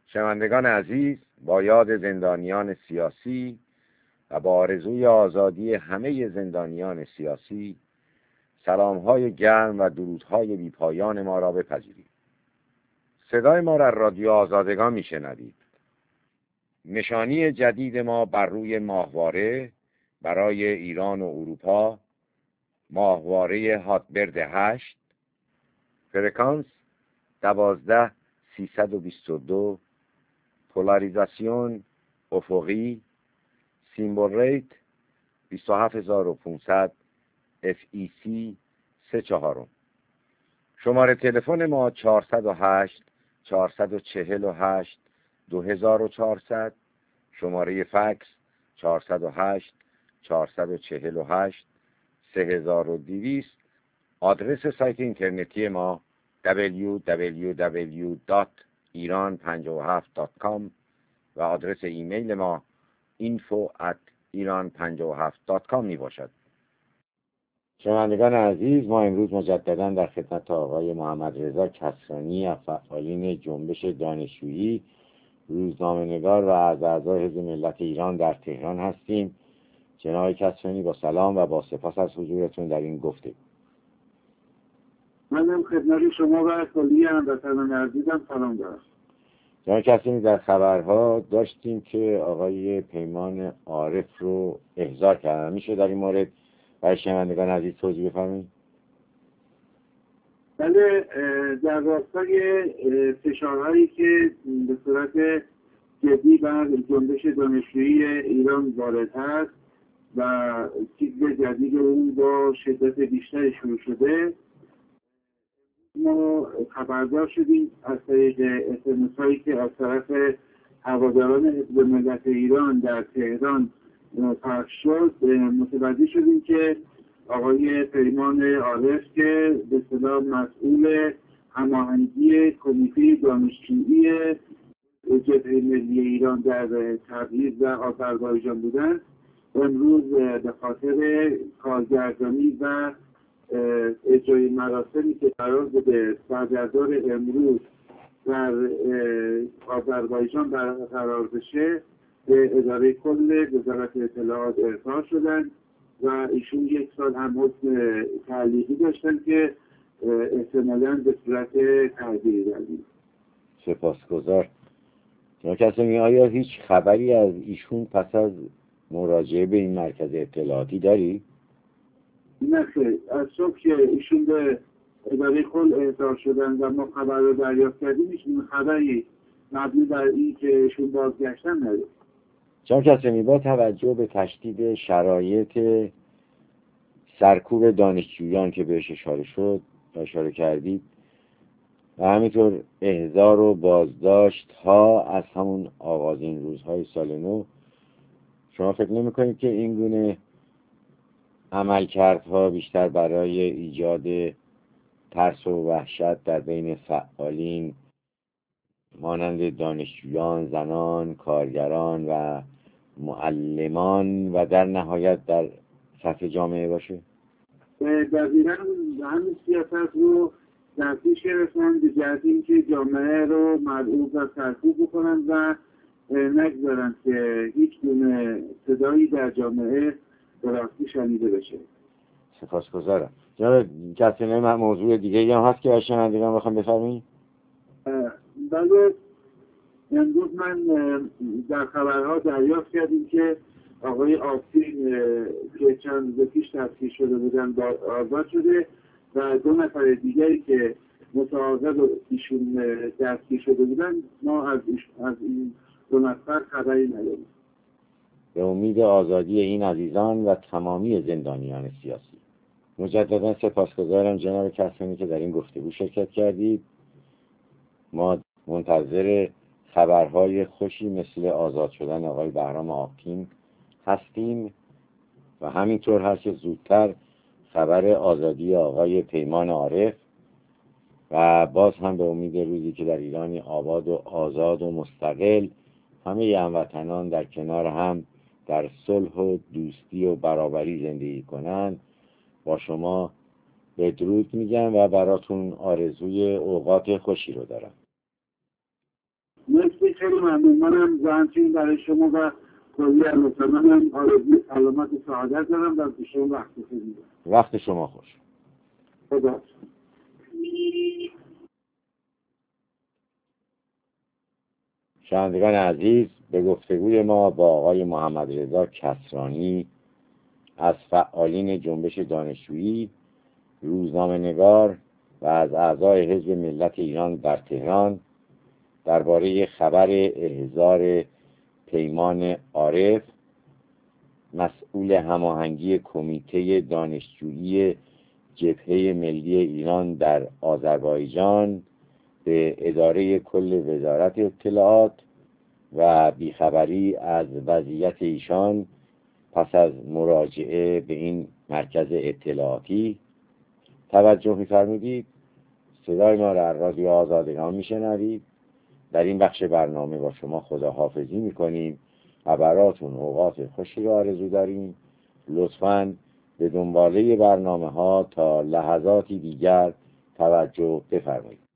شنوندگان عزیز، با یاد زندانیان سیاسی و با آرزوی آزادی همه زندانیان سیاسی، سلام‌های گرم و درودهای بی‌پایان ما را بپذیرید. صدای ما را رادیو آزادگان میشنوید. نشانی جدید ما بر روی ماهواره برای ایران و اروپا، ماهواره هاتبرد 8، فرکانس 12322، پولاریزاسیون افقی، سیمبل ریت 27500، FEC 34. شماره تلفن ما 408 448 2400، شماره فکس 408 448 3200. آدرس سایت اینترنتی ما www.iran57.com و آدرس ایمیل ما info@iran57.com می باشد. شنوندگان عزیز، ما امروز مجددا در خدمت آقای محمد رضا کسرانی از فعالین جنبش دانشجویی، روزنامه‌نگار و از اعضای حزب ملت ایران در تهران هستیم. جناب کسرانی، با سلام و با سپاس از حضورتون در این گفتگو. منم خدمت شما و کلی هموطنان عزیزم سلام دارم. جناب کسرانی، در خبرها داشتیم که آقای پیمان عارف رو احضار کردن. میشه در این مورد برای شنوندگان عزیز توضیح بفرمایید؟ بله، در راستای فشارهایی که به صورت جدی بر جنبش دانشجویی ایران وارد هست و سیکل جدید اون با شدت بیشتری شروع شده، ما خبردار شدیم از طریق SMS هایی که از طرف هواداران حزب ملت ایران در تهران پخش شد، متوجه شدیم که آقای پیمان عارف که به اصطلاح مسئول هماهنگی کمیته دانشجویی جبهه ملی ایران در تبریز و آذربایجان بودند، امروز به خاطر کارگردانی و اجرای مراسمی که قرار بوده سرگردان امروز در آذربایجان برقرار بشه به اداره کل وزارت اطلاعات ارسال شدن و ایشون یک سال هم حکم تعلیقی داشتن که احتمالاً به صورت تعزیری داریم. سپاسگزار. جناب کسرانی، آیا هیچ خبری از ایشون پس از مراجعه به این مرکز اطلاعاتی داری؟ نه خیر، از صبح که ایشون به اداره کل احضار شدن و ما خبر رو دریافت کردیم، ایشون خبری مبنی بر این که ایشون بازگشتن نداره. جناب کسرانی، با توجه به تشدید شرایط سرکوب دانشجویان که بهش اشاره کردید و همینطور احضار و بازداشت ها از همون آغازین روزهای سال نو، شما فکر نمی کنید که این گونه عملکردها بیشتر برای ایجاد ترس و وحشت در بین فعالین مانند دانشجویان، زنان، کارگران و معلمان و در نهایت در سطح جامعه باشه؟ دقیقاً همین سیاست رو در پیش گرفتن به جهت اینکه جامعه رو مرعوب و سرکوب بکنن و نگذارن که هیچ گونه صدایی در جامعه به راستی شنیده بشه. سپاسگزارم. جناب کسرانی، من موضوع دیگه هم هست که برای شنوندگان بخوام بفرمایید؟ بله، امروز من در خبرها دریافت کردیم که آقای آفرین که چند روز پیش دستگیر شده بودن آزاد شده و 2 نفر دیگری که متعاقب ایشون دستگیر شده بودن، ما از این 2 نفر خبری نداریم. به امید آزادی این عزیزان و تمامی زندانیان سیاسی. مجددا سپاسگزارم جناب کسرانی که در این گفتگو شرکت کردید. ما منتظر خبرهای خوشی مثل آزاد شدن آقای بهرام آبتین هستیم و همینطور هر چه زودتر خبر آزادی آقای پیمان عارف و باز هم به امید روزی که در ایرانی آباد و آزاد و مستقل همه هموطنان در کنار هم در صلح و دوستی و برابری زندگی کنند، با شما بدرود میگم و براتون آرزوی اوقات خوشی رو دارم. مرسی خیلی ممنون. منم همچنین برای شما و کلی هموطنانم آرزوی سلامت و سعادت دارم و به شما وقت بخیر. وقت شما خوش. خدا. شنوندگان عزیز، به گفتگوی ما با آقای محمد رضا کسرانی از فعالین جنبش دانشجویی، روزنامه‌نگار و از اعضای حزب ملت ایران در تهران درباره خبر احضار پیمان عارف، مسئول هماهنگی کمیته دانشجویی جبهه ملی ایران در آذربایجان، به اداره کل وزارت اطلاعات و بیخبری از وضعیت ایشان پس از مراجعه به این مرکز اطلاعاتی توجه می‌فرمودید. صدای ما را رادیو آزادگان میشنوید. در این بخش برنامه با شما خداحافظی میکنیم و براتون اوقات خوشی را آرزو داریم. لطفاً به دنباله برنامه ها تا لحظاتی دیگر توجه بفرمایید.